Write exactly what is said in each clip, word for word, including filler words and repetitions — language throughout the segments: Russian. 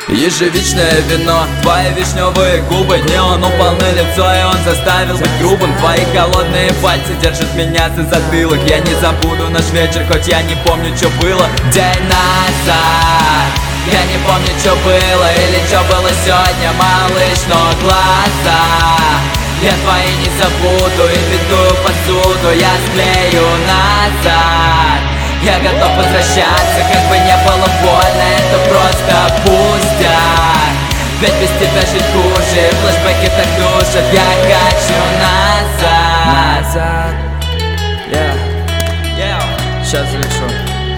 Ежевичное вино, твои вишневые губы, неон упал на лицо, и он заставил быть грубым. Твои холодные пальцы держат меня за затылок. Я не забуду наш вечер, хоть я не помню, что было день назад. Я не помню, что было или что было сегодня, малыш, но глаза я твои не забуду, и битую посуду я склею назад. Я готов возвращаться, как бы не было больно, это просто пустяк. Ведь без тебя жить хуже, флешбеки так душат, я хочу назад. Назад. Yeah. Yeah. Сейчас залечу.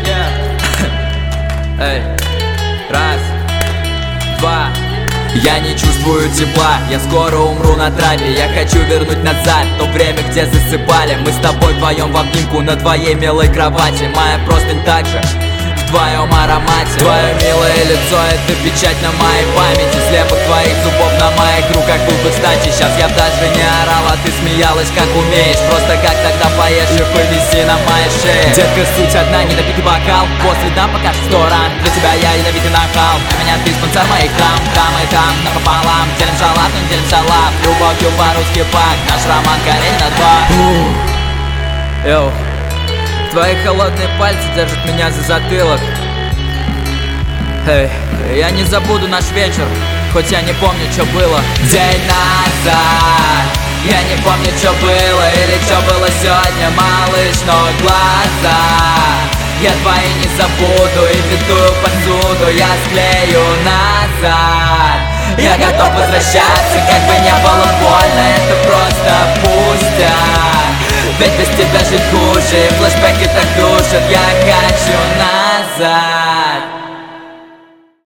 Yeah. Эй. Раз, два. Я не чувствую тепла, я скоро умру на траве. Я хочу вернуть назад то время, где засыпали мы с тобой вдвоем в обнимку на твоей милой кровати. Моя простынь также в твоем аромате. Твое милое лицо — это печать на моей памяти. Слепок твоих зубов на моих руках был бы кстати. Сейчас я даже не орал, а ты смеялась как умеешь. Просто как тогда поешь и повиси на моей шее. Детка, суть одна, не допитый бокал. После дам пока сто ран. Для тебя я ядовитый нахал. Для меня ты спонсор моих драм. Там и там напополам. Делим шалат, но делим шалат. Любовью по-русски пак. Наш роман Карель на два. Йоу. Твои холодные пальцы держат меня за затылок. Эй, я не забуду наш вечер, хоть я не помню, что было день назад. Я не помню, что было или что было сегодня, малыш, но глаза я твои не забуду, и битую посуду я склею назад. Я готов возвращаться, как бы не было больно, это просто пустяк. Ведь без тебя жить хуже, флешбеки так душат, я хочу назад.